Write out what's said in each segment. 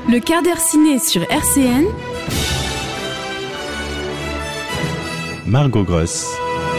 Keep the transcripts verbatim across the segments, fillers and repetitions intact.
Le quart d'heure ciné sur R C N. Margot Gross.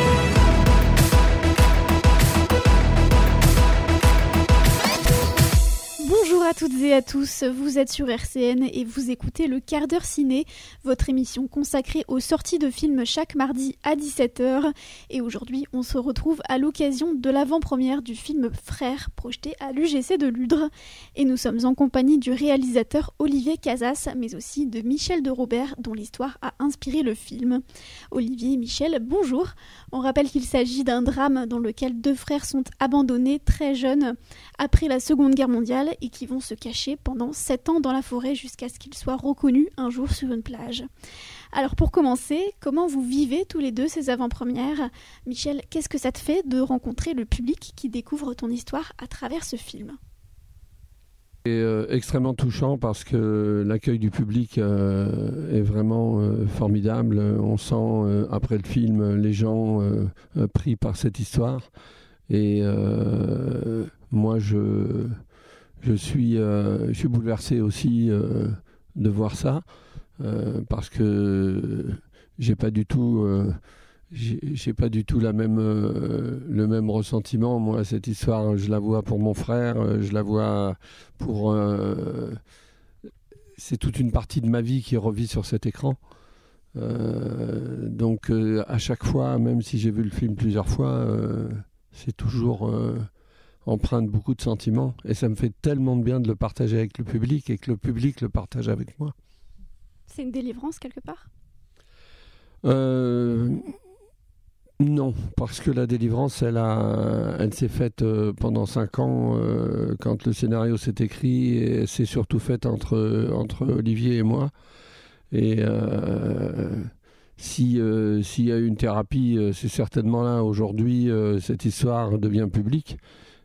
Bonjour à toutes et à tous, vous êtes sur R C N et vous écoutez le quart d'heure ciné, votre émission consacrée aux sorties de films chaque mardi à dix-sept heures. Et aujourd'hui, on se retrouve à l'occasion de l'avant-première du film Frères, projeté à l'U G C de Ludre. Et nous sommes en compagnie du réalisateur Olivier Casas, mais aussi de Michel de Robert, dont l'histoire a inspiré le film. Olivier et Michel, bonjour. On rappelle qu'il s'agit d'un drame dans lequel deux frères sont abandonnés très jeunes après la Seconde Guerre mondiale et qui vont se cacher pendant sept ans dans la forêt jusqu'à ce qu'ils soient reconnus un jour sur une plage. Alors pour commencer, comment vous vivez tous les deux ces avant-premières ? Michel, qu'est-ce que ça te fait de rencontrer le public qui découvre ton histoire à travers ce film ? C'est euh, extrêmement touchant parce que l'accueil du public euh, est vraiment euh, formidable. On sent euh, après le film les gens euh, euh, pris par cette histoire. Et euh, moi, je... Je suis, euh, je suis bouleversé aussi euh, de voir ça euh, parce que j'ai pas du tout, euh, j'ai, j'ai pas du tout la même, euh, le même ressentiment. Moi, cette histoire, je la vois pour mon frère, je la vois pour. Euh, c'est toute une partie de ma vie qui revit sur cet écran. Euh, donc, euh, à chaque fois, même si j'ai vu le film plusieurs fois, euh, c'est toujours. Euh, emprunte beaucoup de sentiments et ça me fait tellement de bien de le partager avec le public et que le public le partage avec moi. C'est une délivrance quelque part ? euh, Non, parce que la délivrance, elle, a, elle s'est faite euh, pendant cinq ans euh, quand le scénario s'est écrit et elle s'est surtout faite entre, entre Olivier et moi. Et euh, si, euh, s'il y a eu une thérapie, euh, c'est certainement là. Aujourd'hui, euh, cette histoire devient publique.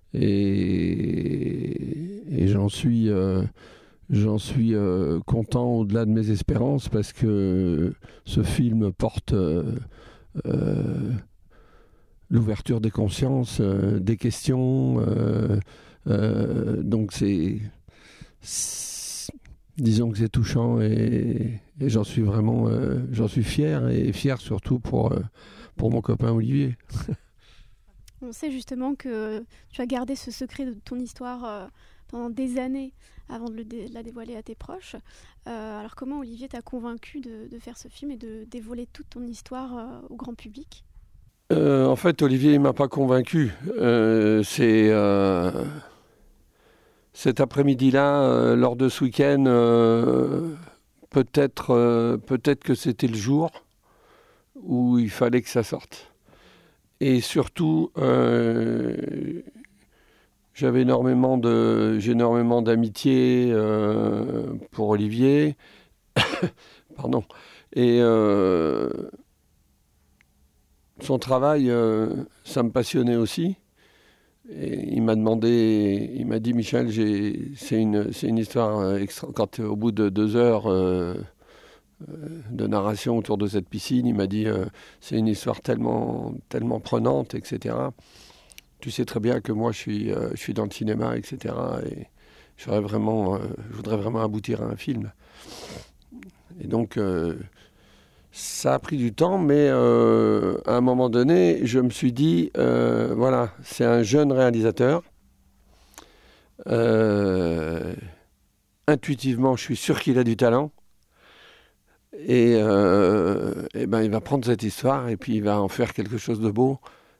Et, et j'en suis, euh, j'en suis euh, content au-delà de mes espérances parce que ce film porte euh, euh, l'ouverture des consciences, euh, des questions. Euh, euh, donc c'est, c'est, disons que c'est touchant et, et j'en suis vraiment, euh, j'en suis fier et fier surtout pour, euh, pour mon copain Olivier. On sait justement que tu as gardé ce secret de ton histoire euh, pendant des années avant de, le dé- de la dévoiler à tes proches. Euh, alors comment Olivier t'a convaincu de, de faire ce film et de dévoiler toute ton histoire euh, au grand public ? euh, En fait, Olivier ne m'a pas convaincu. Euh, c'est euh, cet après-midi-là, euh, lors de ce week-end, euh, peut-être, euh, peut-être que c'était le jour où il fallait que ça sorte. Et surtout, euh, j'avais énormément de, j'ai énormément d'amitié euh, pour Olivier. Pardon. Et euh, son travail, euh, ça me passionnait aussi. Et il m'a demandé, il m'a dit, Michel, j'ai, c'est une, c'est une histoire extra. Quand au bout de deux heures euh, de narration autour de cette piscine, il m'a dit euh, c'est une histoire tellement, tellement prenante, et cetera. Tu sais très bien que moi je suis, euh, je suis dans le cinéma, et cetera. Et j'aurais vraiment, euh, je voudrais vraiment aboutir à un film. Et donc euh, ça a pris du temps, mais euh, à un moment donné, je me suis dit euh, voilà, c'est un jeune réalisateur. Euh, intuitivement, je suis sûr qu'il a du talent. Et, euh, et ben, il va prendre cette histoire et puis il va en faire quelque chose de beau.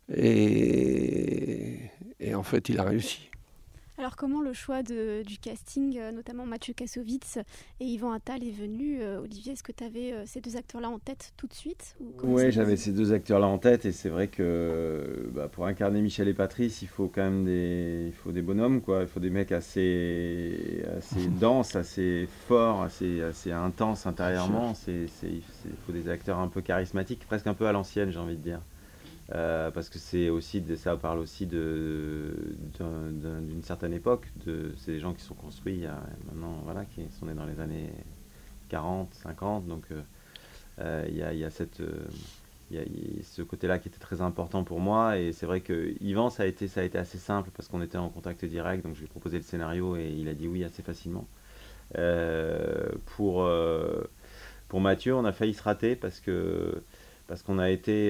Et, et en fait, il a réussi. Alors comment le choix de, du casting, euh, notamment Mathieu Kassovitz et Yvan Attal, est venu euh, Olivier, est-ce que tu avais euh, ces deux acteurs-là en tête tout de suite ? Oui, j'avais ces deux acteurs-là en tête et c'est vrai que bah, pour incarner Michel et Patrice, il faut quand même des, il faut des bonhommes, quoi. Il faut des mecs assez, assez denses, assez forts, assez, assez intenses intérieurement. C'est, c'est, c'est, il faut des acteurs un peu charismatiques, presque un peu à l'ancienne, j'ai envie de dire. Euh, parce que c'est aussi de, ça parle aussi de, d'un, d'un, d'une certaine époque. De, c'est des gens qui sont construits il y a maintenant, voilà, qui sont nés dans les années quarante, cinquante. Donc il euh, y, a, y a cette, euh, y a, y a ce côté-là qui était très important pour moi. Et c'est vrai que Yvan, ça a été, ça a été assez simple parce qu'on était en contact direct. Donc je lui ai proposé le scénario et il a dit oui assez facilement. Euh, pour, euh, pour Mathieu, on a failli se rater parce que parce qu'on a été,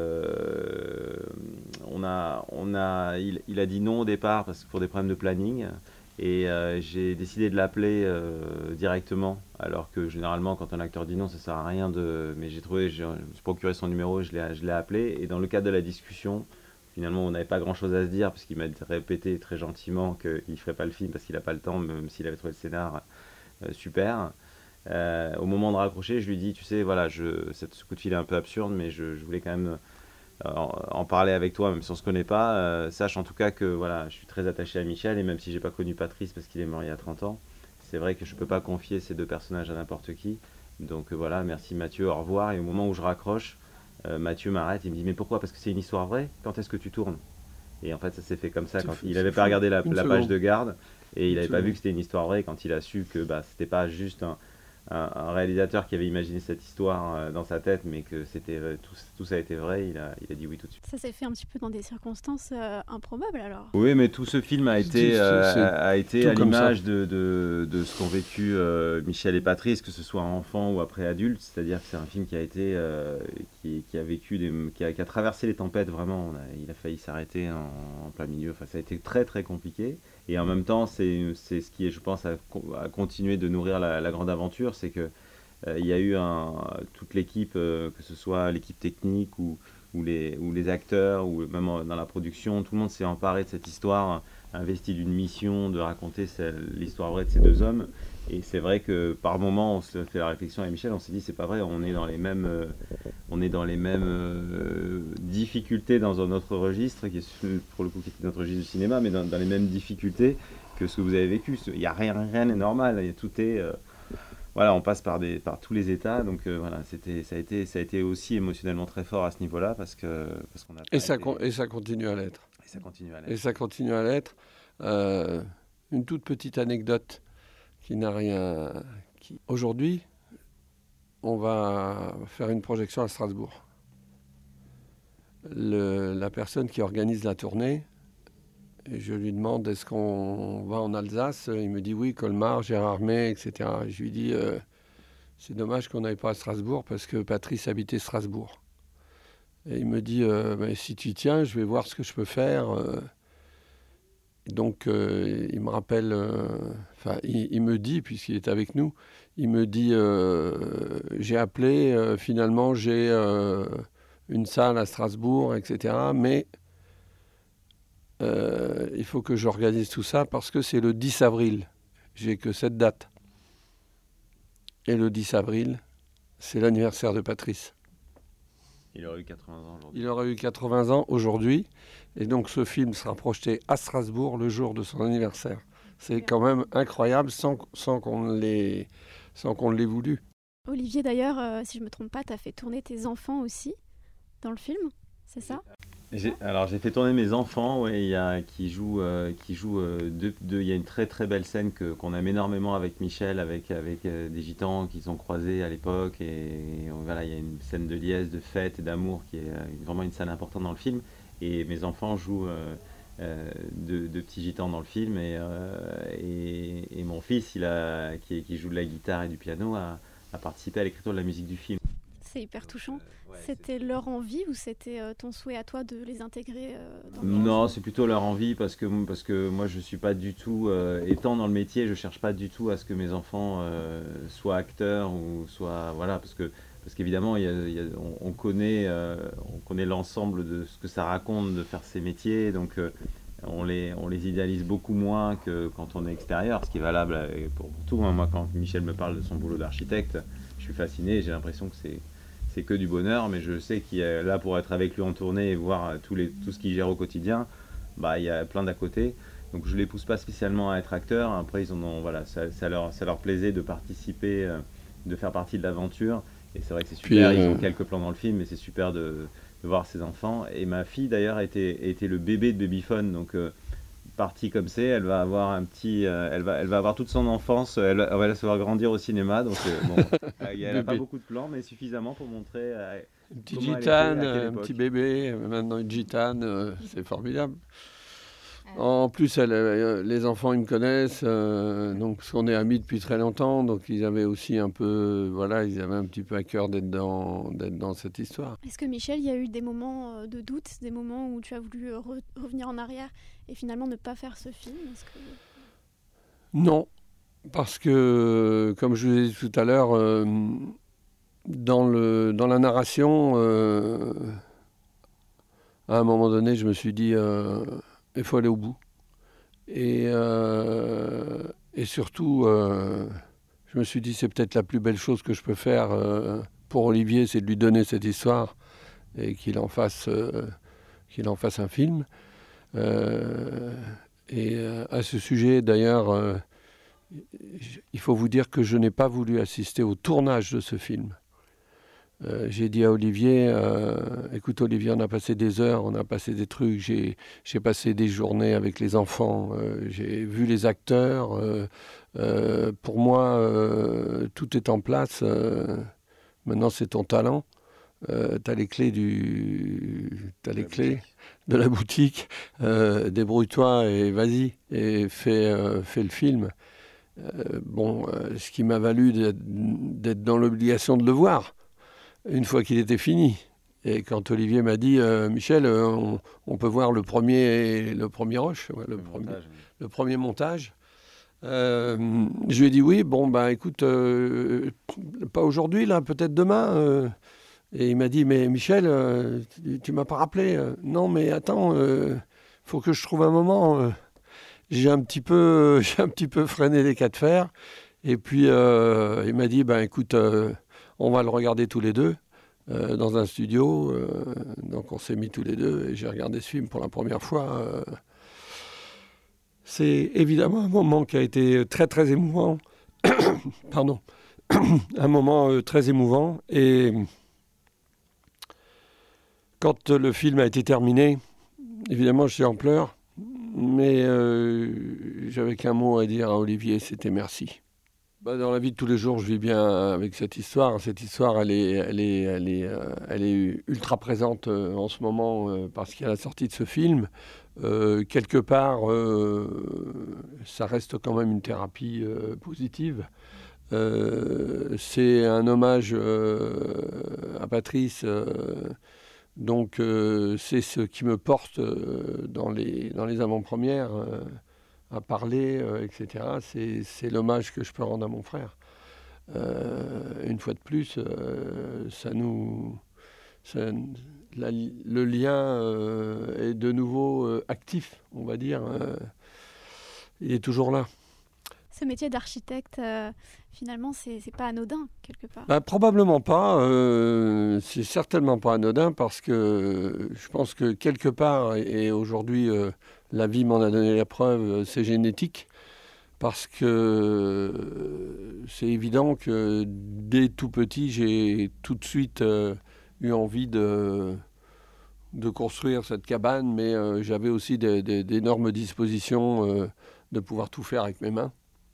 euh, on a, on a, il, il a dit non au départ parce que pour des problèmes de planning. Et euh, j'ai décidé de l'appeler euh, directement, alors que généralement, quand un acteur dit non, ça sert à rien de. Mais j'ai trouvé, je me suis procuré son numéro, je l'ai, je l'ai appelé. Et dans le cadre de la discussion, finalement, on n'avait pas grand-chose à se dire, parce qu'il m'a répété très gentiment qu'il ne ferait pas le film parce qu'il n'a pas le temps, même s'il avait trouvé le scénar euh, super. Euh, au moment de raccrocher, je lui dis, tu sais, voilà, je, cette, ce coup de fil est un peu absurde, mais je, je voulais quand même euh, en, en parler avec toi, même si on ne se connaît pas. Euh, sache en tout cas que voilà, je suis très attaché à Michel, et même si je n'ai pas connu Patrice parce qu'il est mort il y a trente ans, c'est vrai que je ne peux pas confier ces deux personnages à n'importe qui. Donc euh, voilà, merci Mathieu, au revoir. Et au moment où je raccroche, euh, Mathieu m'arrête, il me dit, mais pourquoi? Parce que c'est une histoire vraie, quand est-ce que tu tournes? Et en fait, ça s'est fait comme ça. Quand il n'avait pas regardé la, la page de garde, et il n'avait pas vu que c'était une histoire vraie. Quand il a su que bah, c'était pas juste un, un, un réalisateur qui avait imaginé cette histoire euh, dans sa tête, mais que c'était euh, tout, tout ça était vrai, il a, il a dit oui tout de suite. Ça s'est fait un petit peu dans des circonstances euh, improbables alors. Oui, mais tout ce film a été, euh, a été à l'image de, de, de ce qu'ont vécu euh, Michel et Patrice, que ce soit enfant ou après adulte. C'est-à-dire que c'est un film qui a été, euh, qui, qui a vécu, des, qui, a, qui a traversé les tempêtes vraiment. On a, il a failli s'arrêter en, en plein milieu. Enfin, ça a été très très compliqué. Et en même temps, c'est, c'est ce qui, je pense, a, a continué de nourrir la, la grande aventure, c'est que euh, il y a eu un, toute l'équipe, euh, que ce soit l'équipe technique ou, ou, les, ou les acteurs, ou même dans la production, tout le monde s'est emparé de cette histoire, investi d'une mission de raconter celle, l'histoire vraie de ces deux hommes. Et c'est vrai que par moment, on se fait la réflexion avec Michel, on s'est dit c'est pas vrai, on est dans les mêmes, euh, on est dans les mêmes euh, difficultés dans un autre registre, qui est pour le coup qui est notre registre du cinéma, mais dans, dans les mêmes difficultés que ce que vous avez vécu. Il y a rien, rien n'est normal, il y a, tout est, euh, voilà, on passe par des, par tous les états, donc euh, voilà, c'était, ça a été, ça a été aussi émotionnellement très fort à ce niveau-là, parce que, parce qu'on a. Et ça, été... et ça continue à l'être. Et ça continue à l'être. Et ça continue à l'être. Euh, une toute petite anecdote. Qui n'a rien. Qui... Aujourd'hui, on va faire une projection à Strasbourg. Le, la personne qui organise la tournée, et je lui demande est-ce qu'on va en Alsace? Il me dit oui, Colmar, Gérardmer, et cetera. Et je lui dis euh, c'est dommage qu'on n'aille pas à Strasbourg parce que Patrice habitait Strasbourg. Et il me dit euh, bah, si tu y tiens, je vais voir ce que je peux faire. Euh, Donc, euh, il me rappelle, enfin, euh, il, il me dit, puisqu'il est avec nous, il me dit, euh, j'ai appelé, euh, finalement, j'ai euh, une salle à Strasbourg, et cetera. Mais euh, il faut que j'organise tout ça parce que c'est le dix avril. J'ai que cette date. Et le dix avril, c'est l'anniversaire de Patrice. Il aurait eu quatre-vingts ans aujourd'hui. Il aurait eu quatre-vingts ans aujourd'hui. Et donc ce film sera projeté à Strasbourg le jour de son anniversaire. C'est quand même incroyable sans, sans, qu'on, l'ait, sans qu'on l'ait voulu. Olivier, d'ailleurs, euh, si je ne me trompe pas, tu as fait tourner tes enfants aussi dans le film, c'est ça? J'ai, alors j'ai fait tourner mes enfants, ouais, il y a, qui jouent, euh, qui jouent euh, deux, deux, il y a une très très belle scène que, qu'on aime énormément avec Michel, avec, avec euh, des gitans qu'ils ont croisés à l'époque, et, et voilà, il y a une scène de liesse, de fête et d'amour qui est euh, vraiment une scène importante dans le film, et mes enfants jouent euh, euh, de, de petits gitans dans le film, et, euh, et, et mon fils, il a, qui, qui joue de la guitare et du piano, a, a participé à l'écriture de la musique du film. C'est hyper touchant. Donc, euh, ouais, c'était c'est... leur envie ou c'était euh, ton souhait à toi de les intégrer euh, dans le Non, c'est plutôt leur envie parce que, parce que moi je suis pas du tout, euh, étant dans le métier, je cherche pas du tout à ce que mes enfants euh, soient acteurs ou soient, voilà, parce que parce qu'évidemment il y a, il y a, on, on connaît, euh, on connaît l'ensemble de ce que ça raconte de faire ces métiers, donc euh, on les, on les idéalise beaucoup moins que quand on est extérieur, ce qui est valable pour, pour tout. Moi, quand Michel me parle de son boulot d'architecte, je suis fasciné, j'ai l'impression que c'est c'est que du bonheur, mais je sais qu'il est là pour être avec lui en tournée et voir tous les, tout ce qu'il gère au quotidien. Bah, il y a plein d'à côté. Donc je ne les pousse pas spécialement à être acteurs. Après, ils en ont, voilà, ça, ça, leur, ça leur plaisait de participer, de faire partie de l'aventure. Et c'est vrai que c'est super, Puis, euh... ils ont quelques plans dans le film, mais c'est super de, de voir ses enfants. Et ma fille, d'ailleurs, a été, a été le bébé de Babyphone. Donc, euh, partie comme c'est, elle va avoir un petit, euh, elle va, elle va avoir toute son enfance, elle, elle va se voir grandir au cinéma, donc euh, bon, elle n'a pas beaucoup de plans, mais suffisamment pour montrer. Euh, une petite gitane, un petit bébé, maintenant une gitane, euh, c'est formidable. En en plus, elle, euh, les enfants, ils me connaissent, euh, donc parce qu'on est amis depuis très longtemps, donc ils avaient aussi un peu, voilà, ils avaient un petit peu à cœur d'être dans, d'être dans cette histoire. Est-ce que Michel, il y a eu des moments de doute, des moments où tu as voulu re- revenir en arrière et finalement ne pas faire ce film? Est-ce que... Non, parce que, comme je vous l'ai dit tout à l'heure, euh, dans, le, dans la narration, euh, à un moment donné, je me suis dit, euh, il faut aller au bout. Et, euh, et surtout, euh, je me suis dit, c'est peut-être la plus belle chose que je peux faire euh, pour Olivier, c'est de lui donner cette histoire et qu'il en fasse, euh, qu'il en fasse un film. Euh, et euh, à ce sujet, d'ailleurs, euh, il faut vous dire que je n'ai pas voulu assister au tournage de ce film. Euh, j'ai dit à Olivier, euh, écoute Olivier, on a passé des heures, on a passé des trucs, j'ai, j'ai passé des journées avec les enfants, euh, j'ai vu les acteurs, euh, euh, pour moi, euh, tout est en place, euh, maintenant c'est ton talent, euh, t'as les clés, du, t'as les clés de la boutique, euh, débrouille-toi et vas-y, et fais, euh, fais le film. Euh, bon, euh, ce qui m'a valu d'être, d'être dans l'obligation de le voir, une fois qu'il était fini. Et quand Olivier m'a dit euh, Michel, euh, on, on peut voir le premier, le premier rush, ouais, le, le, premier, montage, oui. le premier montage, euh, je lui ai dit oui, bon, bah écoute, euh, pas aujourd'hui, là, peut-être demain. Euh, et il m'a dit mais Michel, euh, tu, tu m'as pas rappelé. Euh, non, mais attends, euh, faut que je trouve un moment. Euh, j'ai, un petit peu, j'ai un petit peu freiné les cas de fer. Et puis, euh, il m'a dit bah écoute, euh, on va le regarder tous les deux euh, dans un studio. Euh, donc on s'est mis tous les deux et j'ai regardé ce film pour la première fois. Euh, c'est évidemment un moment qui a été très très émouvant. Pardon. un moment euh, très émouvant. Et quand le film a été terminé, évidemment j'étais en pleurs. Mais euh, j'avais qu'un mot à dire à Olivier, c'était merci. Bah, dans la vie de tous les jours, je vis bien avec cette histoire. Cette histoire, elle est, elle est, elle est, euh, elle est ultra présente euh, en ce moment euh, parce qu'il y a la sortie de ce film. Euh, quelque part, euh, ça reste quand même une thérapie euh, positive. Euh, c'est un hommage euh, à Patrice. Euh, donc, euh, c'est ce qui me porte euh, dans les, dans les avant-premières. Euh, à parler, euh, et cetera. C'est, c'est l'hommage que je peux rendre à mon frère. Euh, une fois de plus, euh, ça nous, ça, la, le lien euh, est de nouveau euh, actif, on va dire. Euh, il est toujours là. Ce métier d'architecte, euh, finalement, c'est, c'est pas anodin, quelque part. Bah, probablement pas. Euh, c'est certainement pas anodin parce que je pense que quelque part, et aujourd'hui, euh, la vie m'en a donné la preuve, c'est génétique. Parce que euh, c'est évident que dès tout petit, j'ai tout de suite euh, eu envie de, de construire cette cabane, mais euh, j'avais aussi des, des, d'énormes dispositions euh, de pouvoir tout faire avec mes mains.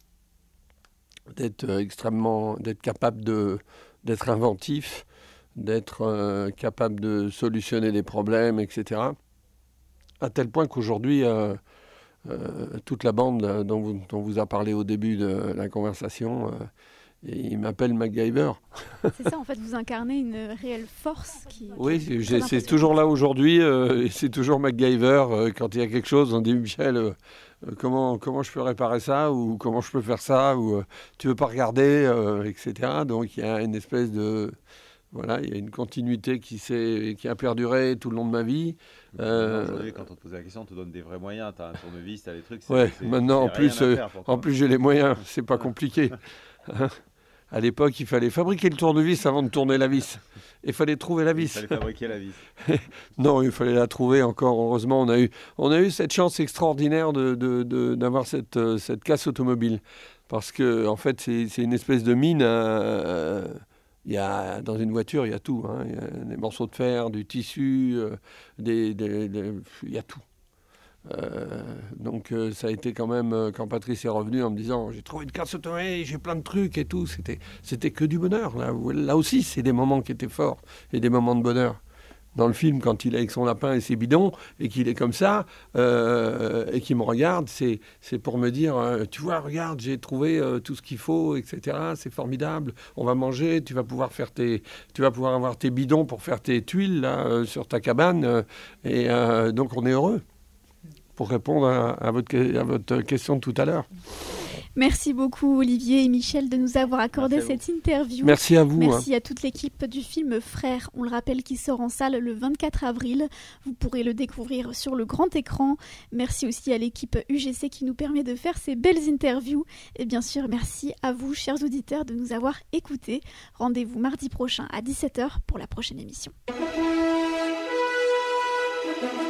D'être euh, extrêmement, d'être capable de, d'être inventif, d'être euh, capable de solutionner des problèmes, et cetera. À tel point qu'aujourd'hui, euh, euh, toute la bande euh, dont, vous, dont vous a parlé au début de la conversation, euh, et il m'appelle MacGyver. C'est ça, en fait, vous incarnez une réelle force qui... Oui, qui c'est, c'est toujours là aujourd'hui, euh, et c'est toujours MacGyver. Euh, quand il y a quelque chose, on dit Michel, euh, comment, comment je peux réparer ça, ou comment je peux faire ça, ou euh, tu veux pas regarder, euh, et cetera. Donc il y a une espèce de... Voilà, il y a une continuité qui, s'est, qui a perduré tout le long de ma vie. Euh... Aujourd'hui, quand on te pose la question, on te donne des vrais moyens. Tu as un tournevis, tu as des trucs. C'est, ouais, c'est, maintenant, c'est en, plus, euh, en plus, j'ai les moyens. C'est pas compliqué. À l'époque, il fallait fabriquer le tournevis avant de tourner la vis. Il fallait trouver la vis. Il fallait fabriquer la vis. Non, il fallait la trouver encore. Heureusement, on a eu, on a eu cette chance extraordinaire de, de, de, d'avoir cette, cette casse automobile. Parce que, en fait, c'est, c'est une espèce de mine. Euh, il y a, dans une voiture, il y a tout. Hein. Il y a des morceaux de fer, du tissu, euh, des, des, des, il y a tout. Euh, donc euh, ça a été quand même euh, quand Patrice est revenu en me disant j'ai trouvé une casse automobile, j'ai plein de trucs et tout, c'était, c'était que du bonheur là. Là aussi c'est des moments qui étaient forts et des moments de bonheur, dans le film, quand il est avec son lapin et ses bidons, et qu'il est comme ça, euh, et qu'il me regarde, c'est, c'est pour me dire, euh, tu vois, regarde, j'ai trouvé euh, tout ce qu'il faut, et cetera. C'est formidable, on va manger, tu vas pouvoir faire tes, tu vas pouvoir avoir tes bidons pour faire tes tuiles là, euh, sur ta cabane, euh, et euh, donc on est heureux. Pour répondre à, à, votre, à votre question de tout à l'heure. Merci beaucoup Olivier et Michel de nous avoir accordé cette interview. Merci à vous. Merci hein. à toute l'équipe du film Frères, on le rappelle, qui sort en salle le vingt-quatre avril. Vous pourrez le découvrir sur le grand écran. Merci aussi à l'équipe U G C qui nous permet de faire ces belles interviews. Et bien sûr, merci à vous, chers auditeurs, de nous avoir écoutés. Rendez-vous mardi prochain à dix-sept heures pour la prochaine émission.